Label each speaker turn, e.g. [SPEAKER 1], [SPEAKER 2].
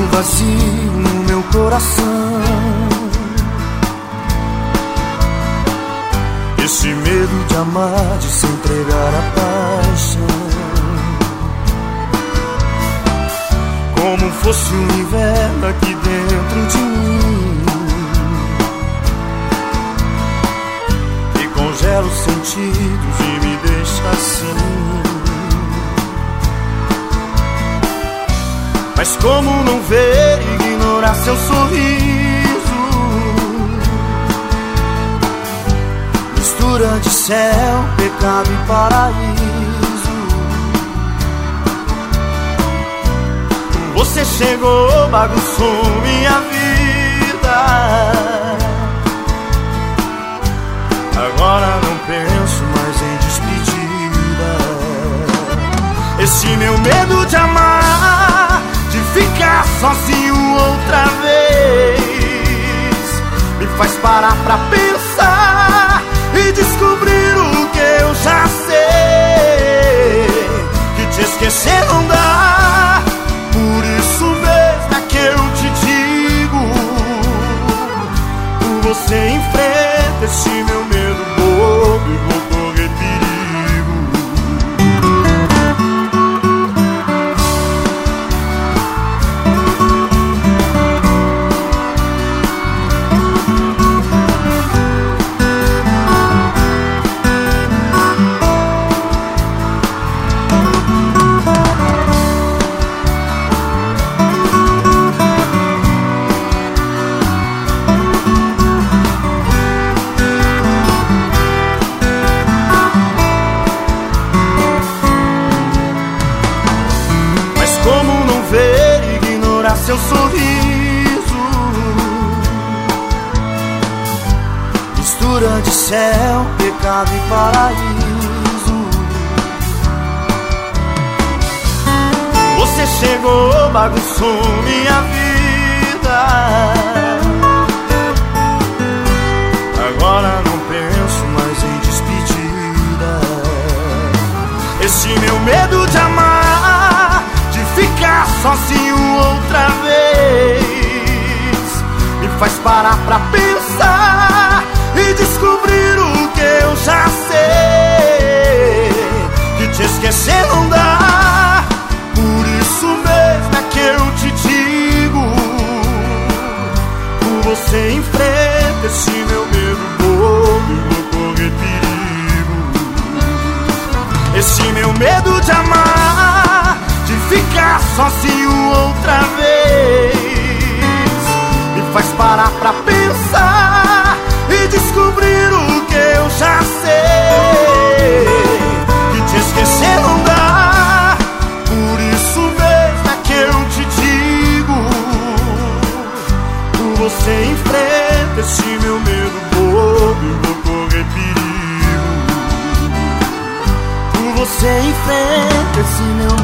[SPEAKER 1] um vazio no meu coração. Esse medo de amar, de se entregar à paixão, como fosse um inverno aqui dentro de mim, que congela os sentidos e me deixa assim. Mas como não ver e ignorar seu sorriso, mistura de céu, pecado e paraíso. Você chegou, bagunçou minha vida. Agora não penso mais em despedida. Esse meu medo de amar, de ficar sozinho outra vez, me faz parar pra pensar e descobrir o que eu já sei, que te esquecer não dá. Por isso mesmo é que eu te digo, por você enfrenta esse meu medo bobo e vou correr perigo. Como não ver e ignorar seu sorriso, mistura de céu, pecado e paraíso. Você chegou, bagunçou minha vida. Agora não penso mais em despedida. Esse meu medo de amar, ficar sozinho outra vez, me faz parar pra pensar e descobrir o que eu já sei, que te esquecer não dá. Por isso mesmo é que eu te digo, por você enfrenta esse meu medo bobo e vou correr perigo. Esse meu medo de amar, de ficar sozinho outra vez, me faz parar pra pensar e descobrir o que eu já sei, que te esquecer não dá. Por isso mesmo é que eu te digo, por você enfrenta esse meu medo bobo e vou correr perigo. Por você enfrenta esse meu